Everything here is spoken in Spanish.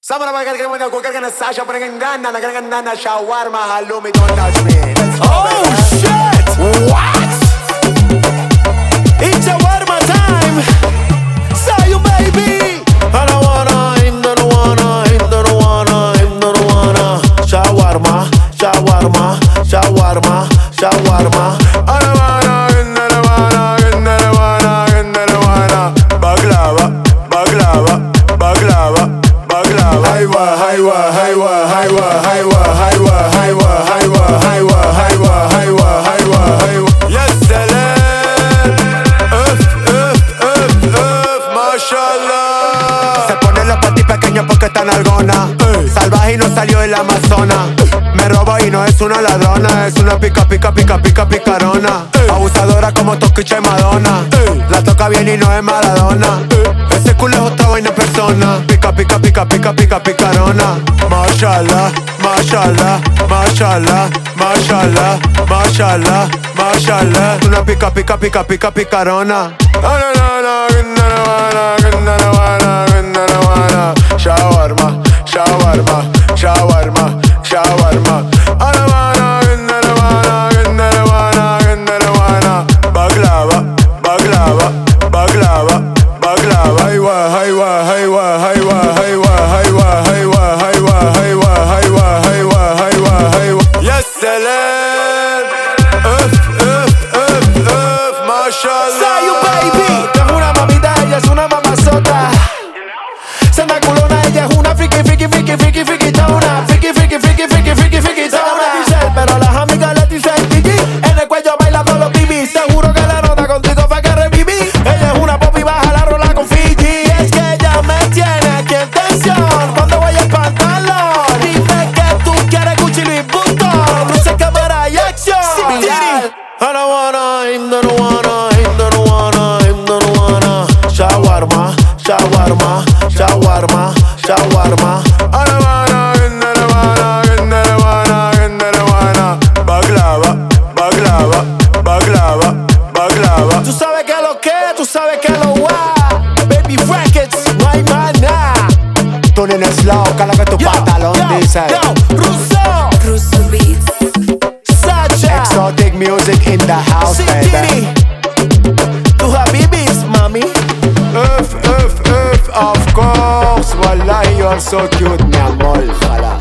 Sabra ba kaya mo na kukar ka na Sasha panagandana nagandana shawarma halloumi don't touch me. Oh shit! What? It's shawarma time. Say you baby. I don't wanna shawarma, shawarma, shawarma, shawarma. I don't wanna baklava, baklava, baklava, baklava. Haywa, haywa, haywa, haywa, haywa, haywa, haywa, haywa, haywa, haywa, haywa, haywa, haywa. Yes, salam. Mashallah. Se pone los patis pequeños porque está nalgona. Salvaje y no salió del Amazonas. Me roba y no es una ladrona. Es una pica, pica, pica, pica, picarona. Abusadora como Toquicha y Madonna. La toca bien y no es Maradona. Ese culo es otra vaina en persona. Pica, pica, pica, pica, pica, picarona. Mashallah, mashallah, mashallah, mashallah, mashallah, mashallah. Es una pica, pica, pica, pica, picarona. Shawarma, shawarma, shawarma, shawarma. Baklava, baklava, baklava, baklava. Haywa, haywa, haywa, haywa, haywa, haywa, haywa, haywa, haywa, haywa, haywa, haywa, haywa. Yes, salam. Mashallah. Say you baby. Tengo una mamita, ella es una mamazota. Senda culona, ella es una friki, friki, friki, friki, friki tona. Friki, friki, friki, friki, friki, friki tona. Pero las amigas le dicen Gigi. En el cuello bailando los bibis. Seguro que la nota contigo fue que reviví. Ella es una pop y baja la rola con Fiji. Es que ella me tiene aquí en tensión cuando voy al pantalón. Dime que tú quieres Gucci Louis Vuitton. Luces, cámara y acción. Viral. I don't wanna shawarma, shawarma, shawarma, shawarma. I don't wanna baklava, baklava, baklava, baklava. Tú sabes que lo que, tú sabes que lo guá. Baby Brackets, no hay más nada. Tu nene es loca, lo que tu pantalón dice. Russo Beats. Sacha, Exotic music in the house, baby. City. Tu Habibis, mami. Of course, wallahi, you're so cute, mi amor. Jala.